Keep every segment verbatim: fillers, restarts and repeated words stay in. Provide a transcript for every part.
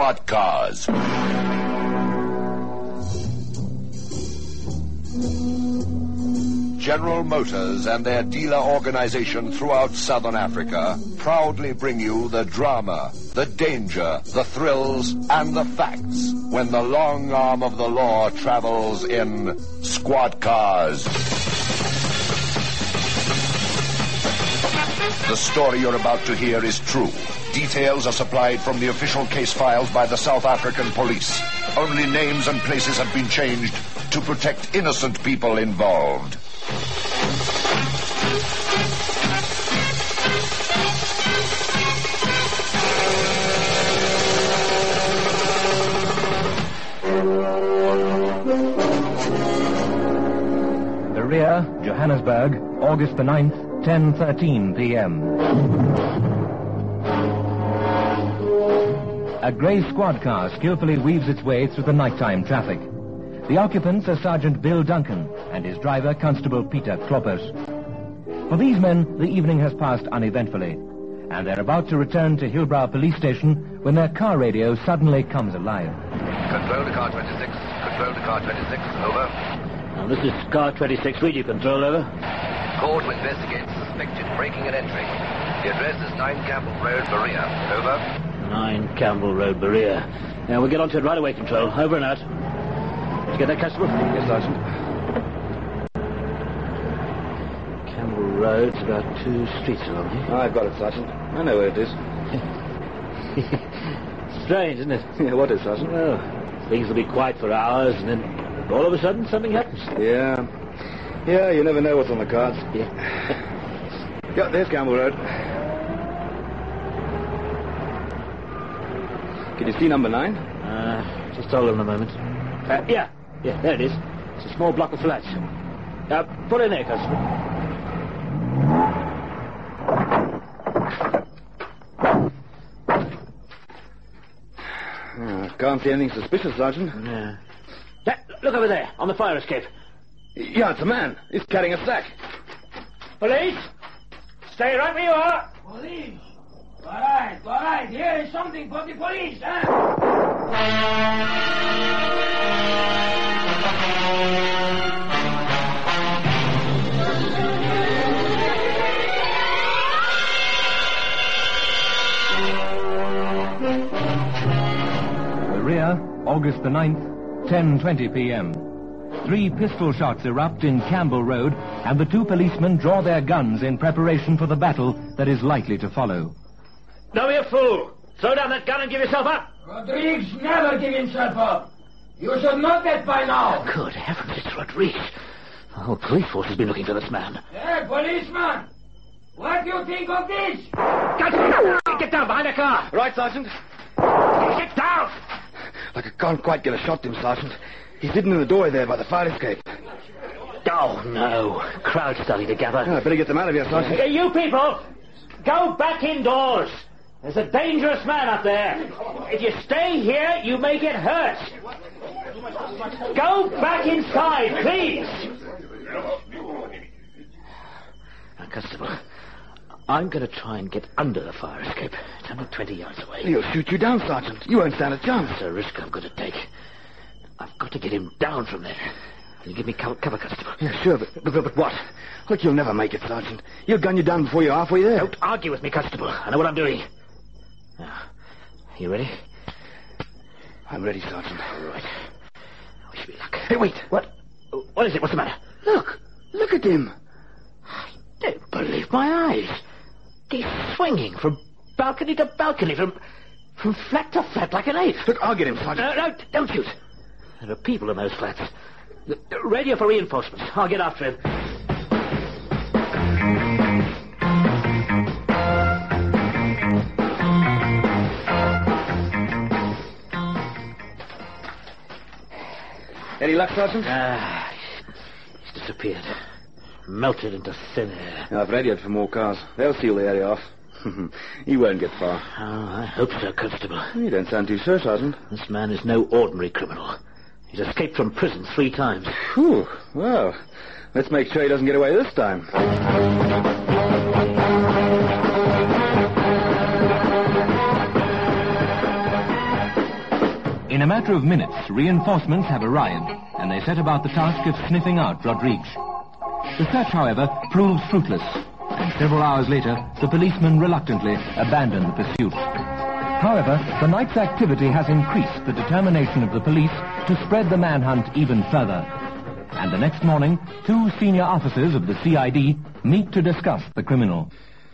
Squad Cars. General Motors and their dealer organization throughout Southern Africa proudly bring you the drama, the danger, the thrills, and the facts when the long arm of the law travels in Squad Cars. The story you're about to hear is true. Details are supplied from the official case files by the South African police. Only names and places have been changed to protect innocent people involved. Berea, Johannesburg, August the ninth, ten thirteen p.m. A grey squad car skillfully weaves its way through the nighttime traffic. The occupants are Sergeant Bill Duncan and his driver, Constable Peter Kloppers. For these men, the evening has passed uneventfully, and they're about to return to Hillbrow Police Station when their car radio suddenly comes alive. Control to car twenty-six. Control to car twenty-six. Over. Now, this is car twenty-six. Read you, control, over. Call to investigate suspected breaking and entering. The address is nine Campbell Road, Berea. Over. nine Campbell Road, Berea. Now, we'll get onto it right away, control. Over and out. Did you get that, Constable? Yes, Sergeant. Campbell Road's about two streets along here. Oh, I've got it, Sergeant. I know where it is. Strange, isn't it? Yeah, what is, Sergeant? Well, things will be quiet for hours, and then all of a sudden something happens. Yeah. Yeah, you never know what's on the cards. Yeah. Yeah, there's Campbell Road. Can you see number nine? Uh, just hold on a moment. Uh, yeah, yeah, there it is. It's a small block of flats. Uh, put in there, Constable. Oh, can't see anything suspicious, Sergeant. Yeah. Yeah, look over there, on the fire escape. Yeah, it's a man. He's carrying a sack. Police! Stay right where you are. Police! All right, all right. Here is something for the police, huh? Berea, August the ninth, ten twenty p.m. Three pistol shots erupt in Campbell Road, and the two policemen draw their guns in preparation for the battle that is likely to follow. Don't be a fool. Throw down that gun and give yourself up. Rodriguez never give himself up. You should know that by now. Good heavens, it's Rodriguez. The whole police force has been looking for this man. Hey, policeman. What do you think of this? Get, get down behind the car. Right, Sergeant. Get down. Like I can't quite get a shot to him, Sergeant. He's hidden in the doorway there by the fire escape. Oh, no. Crowd starting to gather. Oh, I better get them out of here, Sergeant. Hey, you people, go back indoors. There's a dangerous man up there. If you stay here, you may get hurt. Go back inside, please. Now, Constable, I'm going to try and get under the fire escape. It's only twenty yards away. He'll shoot you down, Sergeant. You won't stand a chance. It's a risk I'm going to take. I've got to get him down from there. Will you give me cover, cover Constable? Yeah, sure, but, but, but what? Look, you'll never make it, Sergeant. He'll gun you down before you're halfway there. Don't argue with me, Constable. I know what I'm doing. Now, you ready? I'm ready, Sergeant. All right. Wish me luck. Hey, wait. What? What is it? What's the matter? Look. Look at him. I don't believe my eyes. He's swinging from balcony to balcony, from from flat to flat like an ape. Look, I'll get him, Sergeant. No, no, don't shoot. There are people in those flats. Radio for reinforcements. I'll get after him. Any luck, Sergeant? Ah, he's disappeared. Melted into thin air. I've radioed for more cars. They'll seal the area off. He won't get far. Oh, I hope so, Constable. You don't sound too sure, Sergeant. This man is no ordinary criminal. He's escaped from prison three times. Whew. Well, let's make sure he doesn't get away this time. a matter of minutes, reinforcements have arrived, and they set about the task of sniffing out Rodrigues. The search, however, proves fruitless, and several hours later, the policemen reluctantly abandon the pursuit. However, the night's activity has increased the determination of the police to spread the manhunt even further. And the next morning, two senior officers of the C I D meet to discuss the criminal.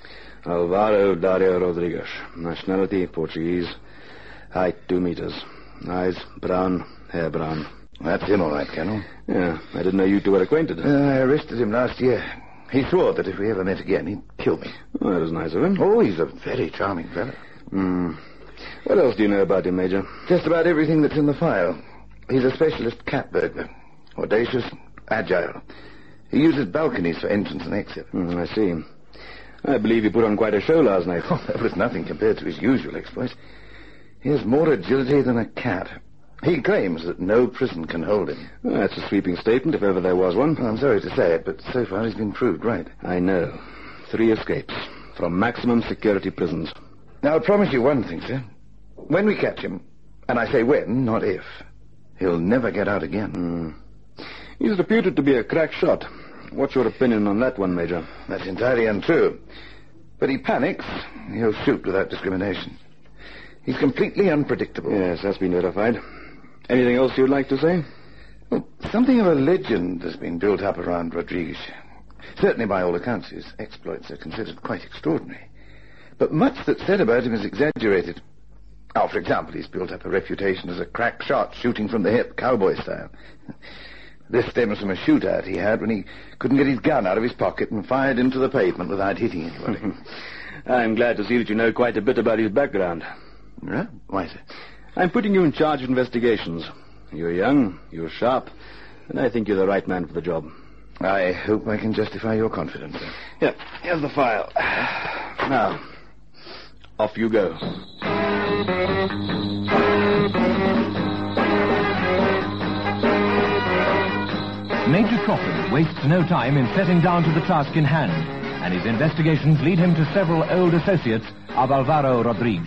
Alvaro Dario Rodrigues. Nationality, Portuguese. Height, two meters. Eyes, brown, hair brown. That's him, all right, Colonel. Yeah, I didn't know you two were acquainted. Uh, I arrested him last year. He swore that if we ever met again, he'd kill me. Oh, that was nice of him. Oh, he's a very charming fellow. Hmm. What else do you know about him, Major? Just about everything that's in the file. He's a specialist cat burglar. Audacious, agile. He uses balconies for entrance and exit. Hmm, I see. I believe he put on quite a show last night. Oh, that was nothing compared to his usual exploits. He has more agility than a cat. He claims that no prison can hold him. Well, that's a sweeping statement, if ever there was one. Well, I'm sorry to say it, but so far he's been proved right. I know. Three escapes from maximum security prisons. Now, I'll promise you one thing, sir. When we catch him, and I say when, not if, he'll never get out again. Mm. He's reputed to be a crack shot. What's your opinion on that one, Major? That's entirely untrue. But he panics. He'll shoot without discrimination. He's completely unpredictable. Yes, that's been verified. Anything else you'd like to say? Well, something of a legend has been built up around Rodrigues. Certainly, by all accounts, his exploits are considered quite extraordinary. But much that's said about him is exaggerated. Oh, for example, he's built up a reputation as a crack shot, shooting from the hip, cowboy style. This stems from a shootout he had when he couldn't get his gun out of his pocket and fired into the pavement without hitting anybody. I'm glad to see that you know quite a bit about his background. Yeah? Why, sir? I'm putting you in charge of investigations. You're young, you're sharp, and I think you're the right man for the job. I hope I can justify your confidence, sir. Here, here's the file. Now, off you go. Major Crawford wastes no time in setting down to the task in hand, and his investigations lead him to several old associates of Alvaro Rodrigues.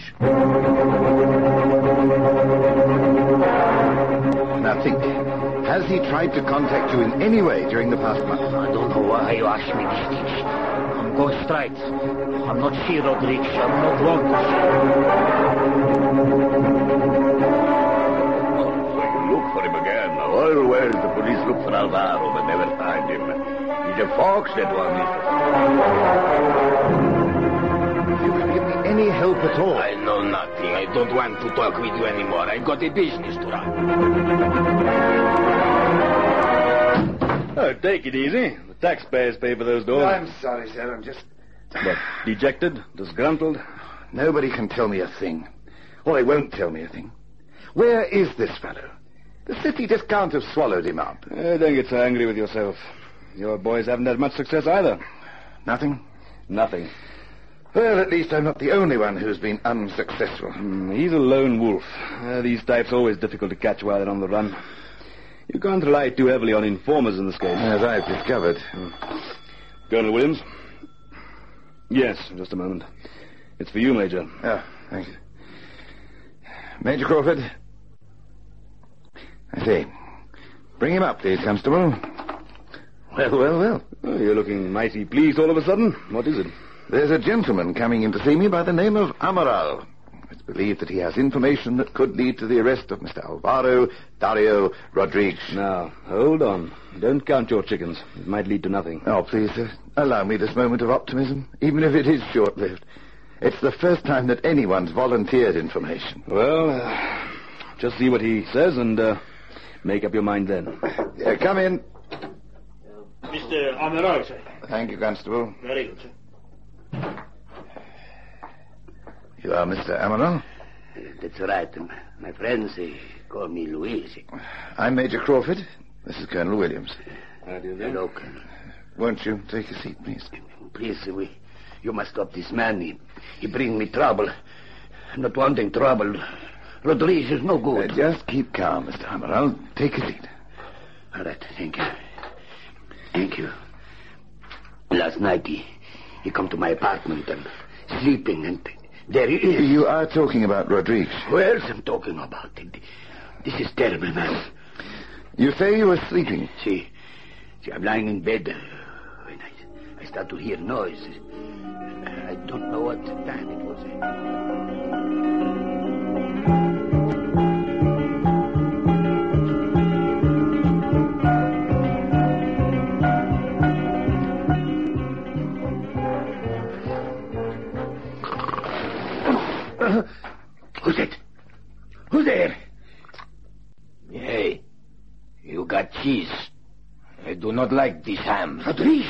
Now think, has he tried to contact you in any way during the past month? I don't know why you ask me these things. I'm going straight. I'm not see Rodrigues. I'm not want to see. So you look for him again. Well, well, the police look for Alvaro, but never find him. He's a fox, that one is. You can give me any help at all. I know nothing. I don't want to talk with you anymore. I've got a business to run. Oh, take it easy. The taxpayers pay for those doors. I'm sorry, sir. I'm just... What, dejected? Disgruntled? Nobody can tell me a thing. Or they won't tell me a thing. Where is this fellow? The city just can't have swallowed him up. Uh, don't get so angry with yourself. Your boys haven't had much success either. Nothing? Nothing. Well, at least I'm not the only one who's been unsuccessful. Mm, he's a lone wolf. Uh, these types are always difficult to catch while they're on the run. You can't rely too heavily on informers in this case. As I've discovered. Mm. Colonel Williams? Yes, just a moment. It's for you, Major. Oh, thank you. Major Crawford. I say, bring him up, please, Constable. Well, well, well. Oh, you're looking mighty pleased all of a sudden. What is it? There's a gentleman coming in to see me by the name of Amaral. It's believed that he has information that could lead to the arrest of Mister Alvaro Dario Rodrigues. Now, hold on. Don't count your chickens. It might lead to nothing. Oh, please, sir. Allow me this moment of optimism, even if it is short-lived. It's the first time that anyone's volunteered information. Well, uh, just see what he says and uh, make up your mind then. Uh, come in. Mister Amaral, sir. Thank you, Constable. Very good, sir. You are Mister Amaral? Uh, that's right. My friends they call me Luigi. I'm Major Crawford. This is Colonel Williams. How do you do? Hello, Colonel. Won't you take a seat, please? Please, we, you must stop this man. He, he bring me trouble. Not wanting trouble. Rodrigues is no good. Uh, just keep calm, Mister Amaral. Take a seat. All right, thank you. Thank you. Last night he, he come to my apartment and sleeping, and there he is. You are talking about Rodrigues. Who else I'm talking about? This is terrible, man. You say you were sleeping? See, see, I'm lying in bed uh, when I, I start to hear noise. I don't know what time it was. Uh, who's it? Who's there? Hey, you got cheese. I do not like this ham. Rodriguez!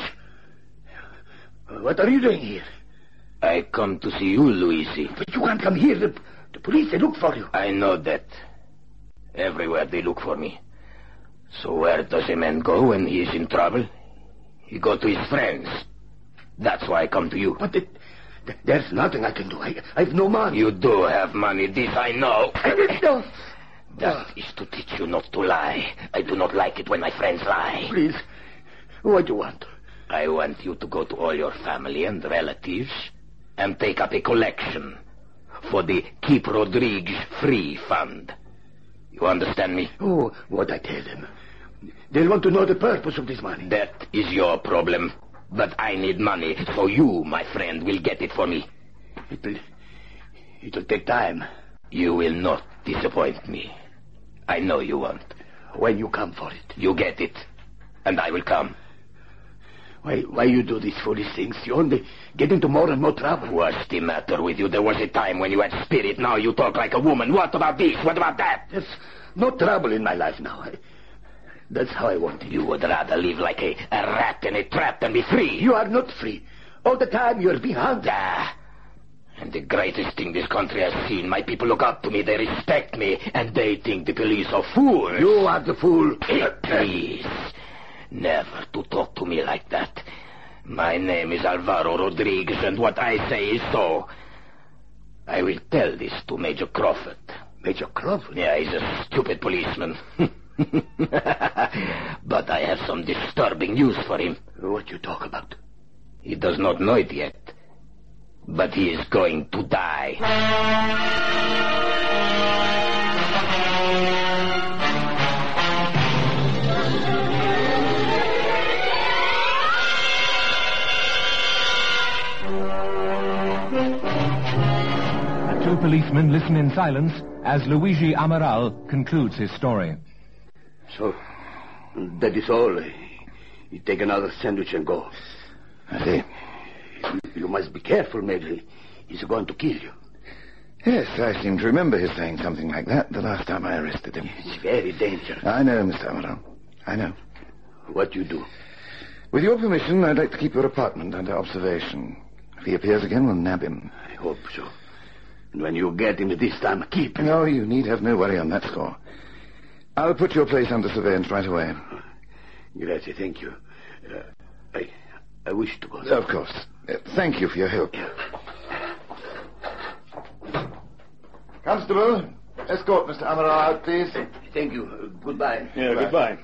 What are you doing here? I come to see you, Luigi. But you can't come here. The, the police, they look for you. I know that. Everywhere they look for me. So where does a man go when he is in trouble? He go to his friends. That's why I come to you. But it, th- there's nothing I can do. I, I have no money. You do have money, this I know. No. That is to teach you not to lie. I do not like it when my friends lie. Please, what do you want? I want you to go to all your family and relatives and take up a collection for the Keep Rodriguez Free Fund. You understand me? Oh, what I tell them. They'll want to know the purpose of this money. That is your problem. But I need money, so you, my friend, will get it for me. It'll, it'll take time. You will not disappoint me. I know you won't. When you come for it. You get it, and I will come. Why, why you do these foolish things? You only get into more and more trouble. What's the matter with you? There was a time when you had spirit. Now you talk like a woman. What about this? What about that? There's no trouble in my life now. I, that's how I want it. You would rather live like a, a rat in a trap than be free. You are not free. All the time you're being hunted. Ah. And the greatest thing this country has seen, my people look up to me, they respect me, and they think the police are fools. You are the fool. Hey, please, never to talk to me like that. My name is Alvaro Rodriguez, and what I say is so. I will tell this to Major Crawford. Major Crawford? Yeah, he's a stupid policeman. But I have some disturbing news for him. What you talk about? He does not know it yet. But he is going to die. The two policemen listen in silence as Luigi Amaral concludes his story. So, that is all. You take another sandwich and go. I see. You must be careful, maybe. He's going to kill you. Yes, I seem to remember his saying something like that the last time I arrested him. It's very dangerous. I know, Mister Amaral. I know. What you do? With your permission, I'd like to keep your apartment under observation. If he appears again, we'll nab him. I hope so. And when you get him this time, keep him. No, you need have no worry on that score. I'll put your place under surveillance right away. Grazie, thank you. Uh, I, I wish to go. Of course. Uh, thank you for your help. Constable, escort Mister Amaral out, please. Thank you. Uh, goodbye. Yeah, goodbye.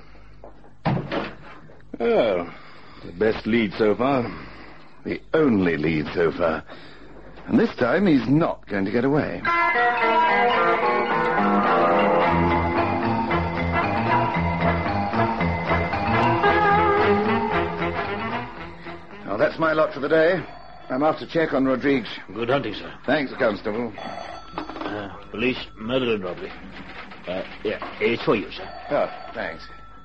Oh, the best lead so far. The only lead so far. And this time he's not going to get away. Now, that's my lot for the day. I'm off to check on Rodriguez. Good hunting, sir. Thanks, Constable. Uh, police, murder and robbery. Uh, yeah, it's for you, sir. Oh, thanks.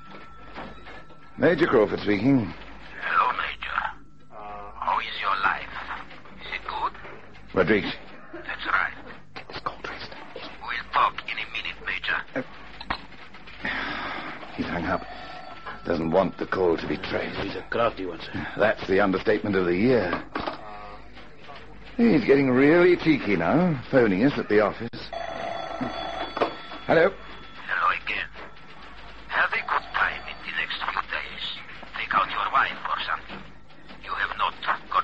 Major Crawford speaking. Hello, Major. Uh, How is your life? Is it good? Rodriguez. That's right. Get this cold traced. We'll talk in a minute, Major. Uh, he's hung up. Doesn't want the call to be traced. He's a crafty one, sir. That's the understatement of the year. He's getting really cheeky now, phoning us at the office. Hello. Hello again. Have a good time in the next few days. Take out your wife or something. You have not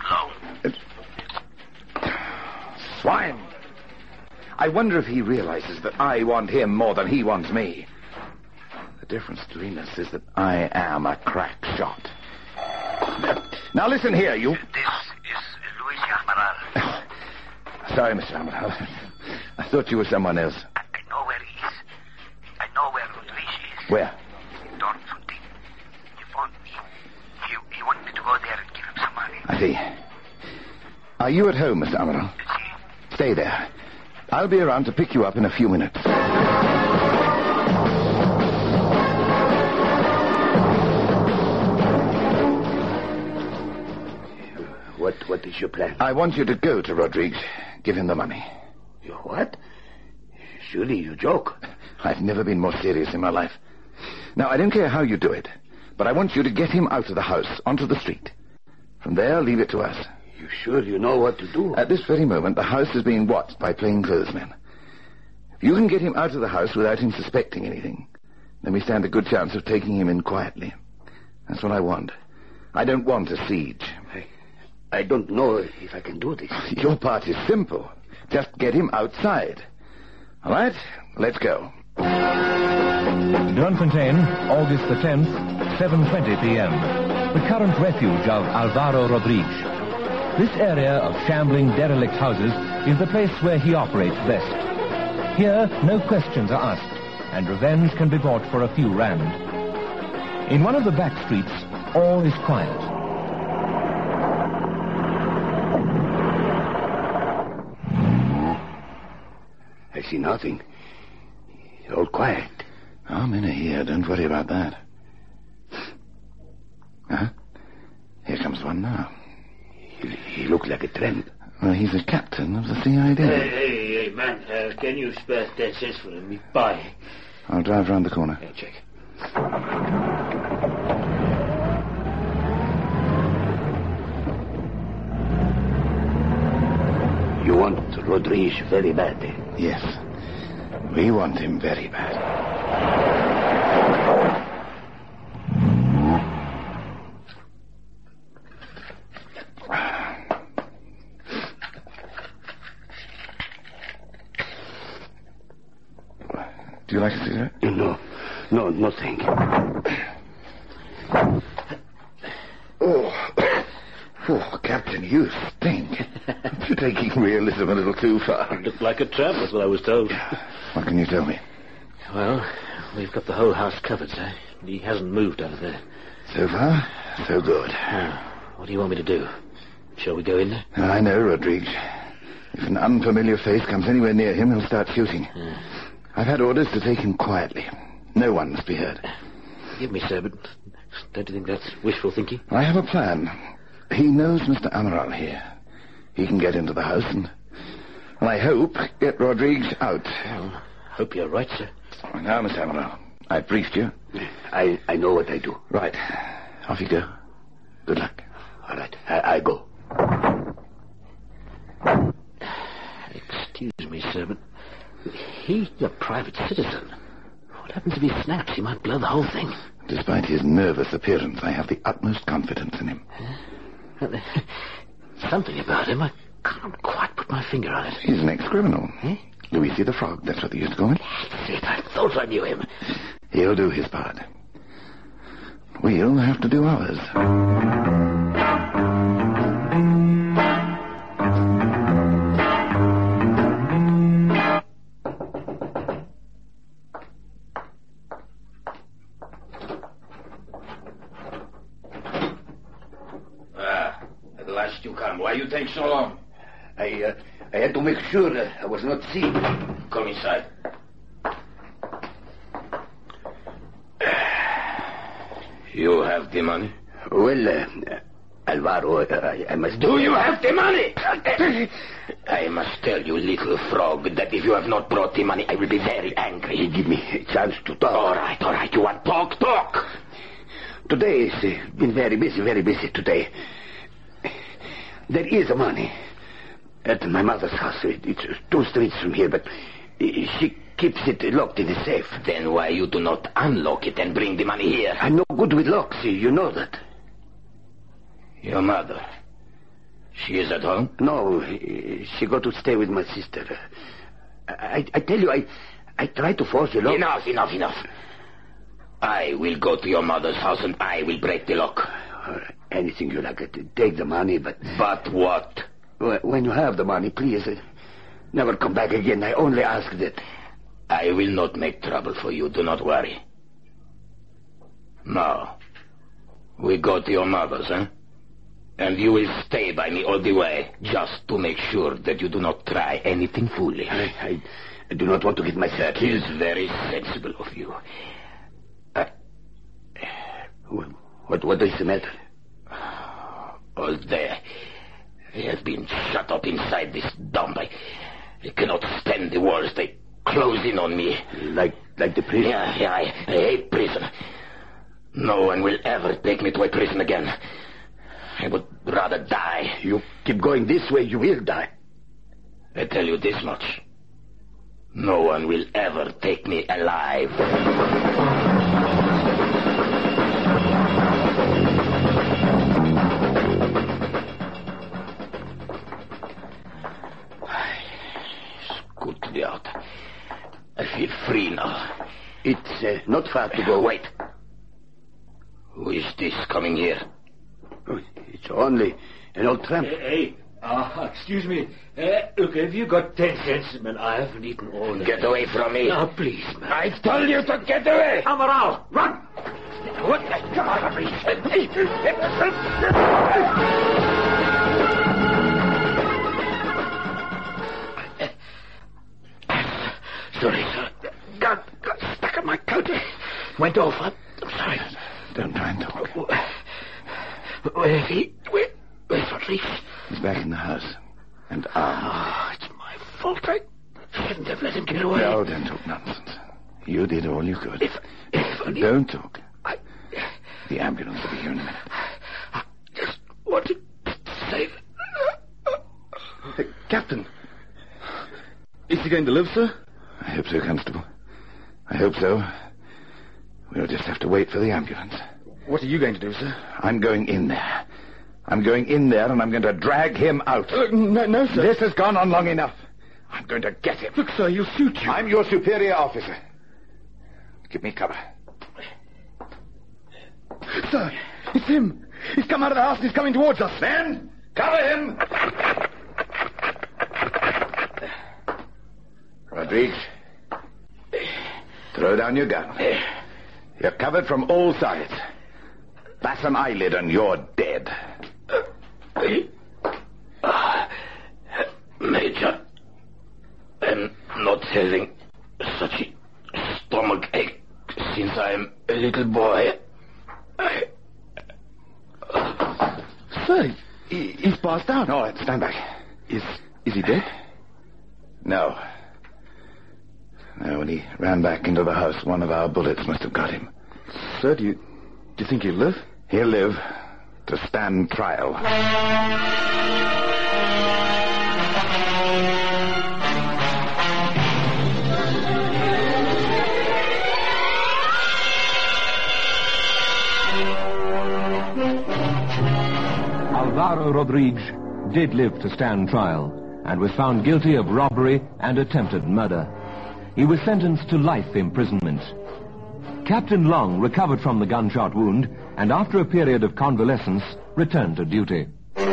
got long. Uh, swine. I wonder if he realizes that I want him more than he wants me. The difference between us is that I am a crack shot. Now listen here, you... This is Luigi Amaral. Sorry, Mister Amaral. I thought you were someone else. I, I know where he is. I Where? In Dornfontein. He phoned me. He, he wanted me to go there and give him some money. I see. Are you at home, Mister Amaral? See? Stay there. I'll be around to pick you up in a few minutes. What, what is your plan? I want you to go to Rodrigues. Give him the money. You what? Surely you joke. I've never been more serious in my life. Now, I don't care how you do it, but I want you to get him out of the house, onto the street. From there, leave it to us. You sure you know what to do? At this very moment, the house is being watched by plainclothesmen. If you can get him out of the house without him suspecting anything, then we stand a good chance of taking him in quietly. That's what I want. I don't want a siege. I, I don't know if I can do this. Your part is simple. Just get him outside. All right, let's go. Dornfontein, August the tenth, seven twenty p.m. The current refuge of Alvaro Rodrigues. This area of shambling, derelict houses is the place where he operates best. Here, no questions are asked, and revenge can be bought for a few rand. In one of the back streets, all is quiet. I see nothing. All quiet. Our men are here. Don't worry about that. Huh? Here comes one now. He, he looked like a tramp. Well, he's a captain of the C I D. Hey, hey, hey, man, uh, can you spare ten cents for me? Bye. I'll drive round the corner. Yeah, check. You want Rodrigues very bad, eh? Yes. We want him very bad. Do you like a cigarette? No. No, no, thank you. Oh. Oh, Captain, you stink. You're taking realism a little too far. Looked like a tramp, that's what I was told. What can you tell me? Well, we've got the whole house covered, sir. He hasn't moved out of there. So far, so good. Now, what do you want me to do? Shall we go in there? I know, Rodrigues. If an unfamiliar face comes anywhere near him, he'll start shooting. Yeah. I've had orders to take him quietly. No one must be heard. Forgive me, sir, but don't you think that's wishful thinking? I have a plan. He knows Mister Amaral here. He can get into the house and, and I hope, get Rodrigues out. Well, hope you're right, sir. Now, Mister Amaral, I've briefed you. I, I know what I do. Right. Off you go. Good luck. All right, I, I go. Excuse me, sir, but he's a private citizen. What happens if he snaps? He might blow the whole thing. Despite his nervous appearance, I have the utmost confidence in him. Huh? Something about him. I can't quite put my finger on it. He's an ex-criminal. Eh? Luigi the Frog, that's what they used to call him. That's it. I thought I knew him. He'll do his part. We'll have to do ours. Ah, at last you come. Why you take so long? I, uh, I had to make sure uh, I was not seen. Come inside. You have the money? Well, uh, Alvaro, uh, I, I must... Do you have the money? I must tell you, little frog, that if you have not brought the money, I will be very angry. Give me a chance to talk. All right, all right. You want talk, talk. Today has uh, been very busy, very busy today. There is money at my mother's house. It's two streets from here, but she keeps it locked in a safe. Then why you do not unlock it and bring the money here? I'm no good with locks, you know that. Your mother, she is at home? No, she got to stay with my sister. I, I tell you, I, I tried to force the lock. Enough, enough, enough. I will go to your mother's house and I will break the lock. Uh, anything you like. Take the money, but... But what? When you have the money, please, uh, never come back again. I only ask that. I will not make trouble for you. Do not worry. No. We go to your mother's, huh? And you will stay by me all the way, just to make sure that you do not try anything foolish. I, I, I do not want to get myself. It is very sensible of you. Uh, what, what is the matter? All day, I have been shut up inside this dump. I, I cannot stand the walls. They close in on me. Like, like the prison? Yeah, yeah, I, I hate prison. No one will ever take me to a prison again. I would rather die. You keep going this way, you will die. I tell you this much. No one will ever take me alive. It's good to be out. I feel free now. It's uh, not far to go. Wait. Who is this coming here? Oh, it's only an old tramp. Hey, uh, excuse me. Uh, look, have you got ten cents, man? I haven't eaten all day. Get away from me. Now, please, man. I told you to get away. Amaral, run! What? Come on, Sorry, sir. Got, got stuck in my coat. Went off. I'm sorry. Don't try and talk. Where is he? Where, where's Rodriguez? He's back in the house. And armed. Oh, it's my fault. I shouldn't have let him get away. No, don't talk nonsense. You did all you could. If, if only... Don't talk. I... The ambulance will be here in a minute. I just wanted to save... Hey, Captain. Is he going to live, sir? I hope so, Constable. I hope so. We'll just have to wait for the ambulance. What are you going to do, sir? I'm going in there. I'm going in there and I'm going to drag him out. Uh, no, no, sir. This has gone on long enough. I'm going to get him. Look, sir, he'll shoot you. I'm your superior officer. Give me cover. Sir, it's him. He's come out of the house and he's coming towards us. Men, cover him! Rodriguez, throw down your gun. You're covered from all sides. Pass an eyelid and you're dead. Uh, Major, I'm not having such a stomach ache since I'm a little boy. I... Uh... Sir, he, he's passed out. All right, stand back. Is, is he dead? No. No, when he ran back into the house, one of our bullets must have got him. Sir, do you, do you think he'll live? He'll live to stand trial. Alvaro Rodriguez did live to stand trial and was found guilty of robbery and attempted murder. He was sentenced to life imprisonment. Captain Long recovered from the gunshot wound and after a period of convalescence returned to duty.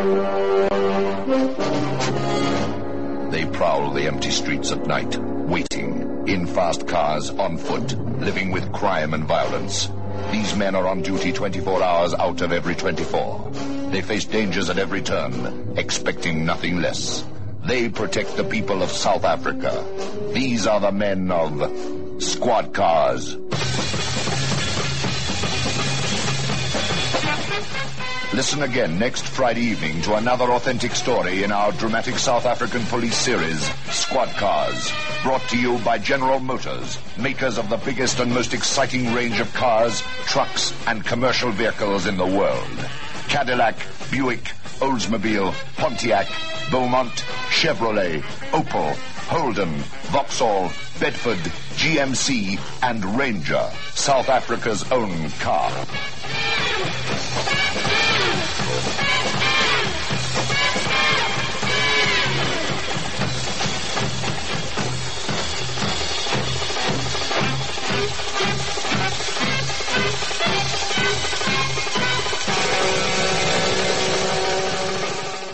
They prowl the empty streets at night, waiting, in fast cars, on foot, living with crime and violence. These men are on duty twenty-four hours out of every twenty-four. They face dangers at every turn, expecting nothing less. They protect the people of South Africa. These are the men of Squad Cars. Listen again next Friday evening to another authentic story in our dramatic South African police series, Squad Cars. Brought to you by General Motors, makers of the biggest and most exciting range of cars, trucks, and commercial vehicles in the world. Cadillac, Buick, Oldsmobile, Pontiac, Beaumont, Chevrolet, Opel, Holden, Vauxhall, Bedford, G M C, and Ranger, South Africa's own car.